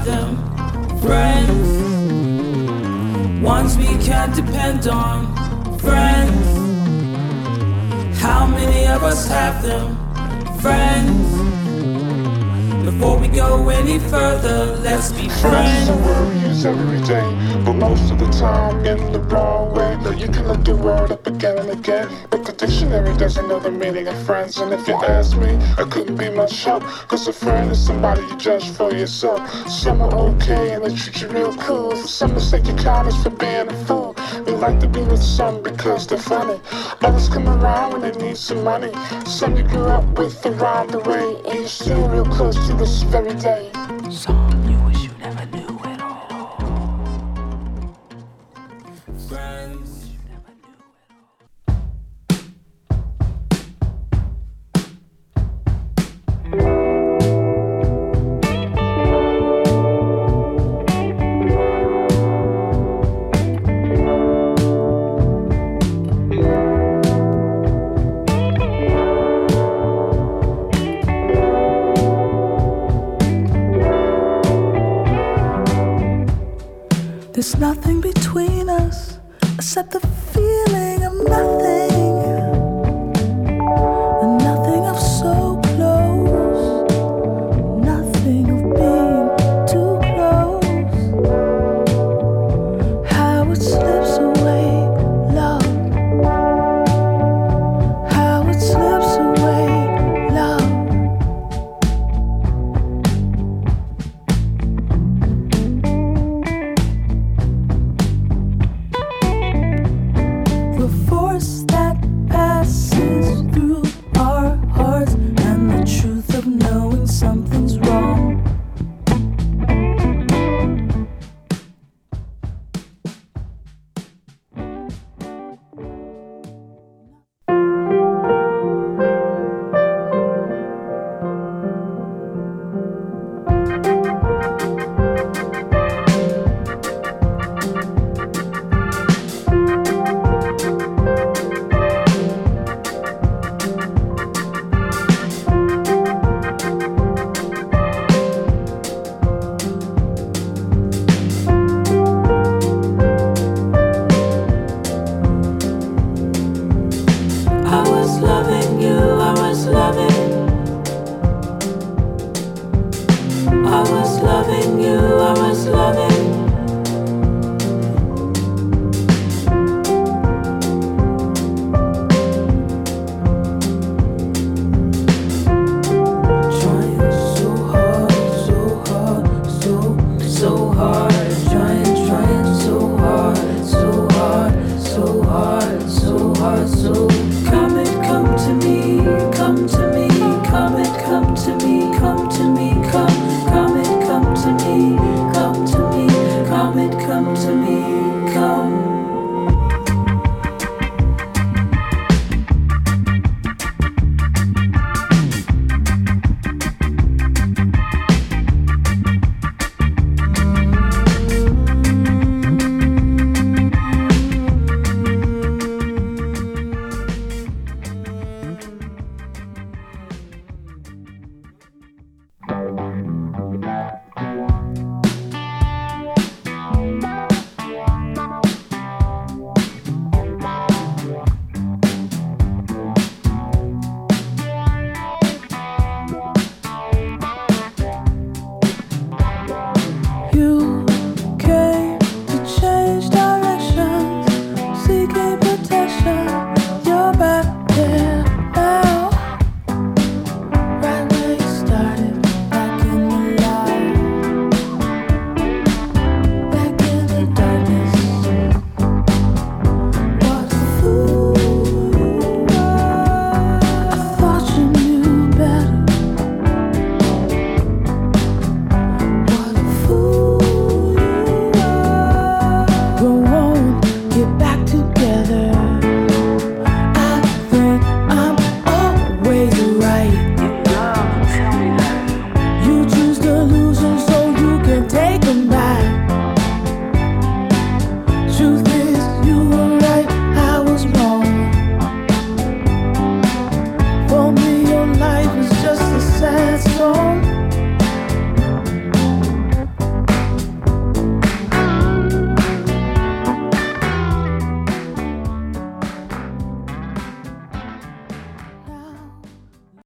have them. Friends, ones we can depend on. Friends, how many of us have them? Friends, before we go any further, let's be friends. Friends are use every day, but most of the time in the wrong way. Now you can look the word up again and again, but the dictionary doesn't know the meaning of friends. And if you ask me, I couldn't be much help, cause a friend is somebody you judge for yourself. Some are okay and they treat you real cool, some mistake your kindness for being a fool. We like to be with some because they're funny, others come around when they need some money. Some you grew up with around the way, and you're still real close to this very day. Some you wish you never knew at all. Friends. There's nothing between us except the feeling of nothing, and nothing of so close, nothing of being too close. How it slips away, love. How it slips away, love. The force that passes through our hearts, and the truth of knowing something's wrong. I was loving you, I was loving. I was loving you, I was loving. Trying so hard, so hard, so hard. Trying so hard, so hard, so hard, so hard, so. Come and come to me, come to me, come and come to me, come to me, come and come to me, come to me, come and come to me, come. You came to change directions, seeking protection. You're back there now, right where you started, back in the light, back in the darkness. What a fool you are. I thought you knew better. What a fool you are. We won't get back together. I think I'm always right. You choose delusion so you can take them back. Truth is, you were right, I was wrong. For me, your life is just a sad song.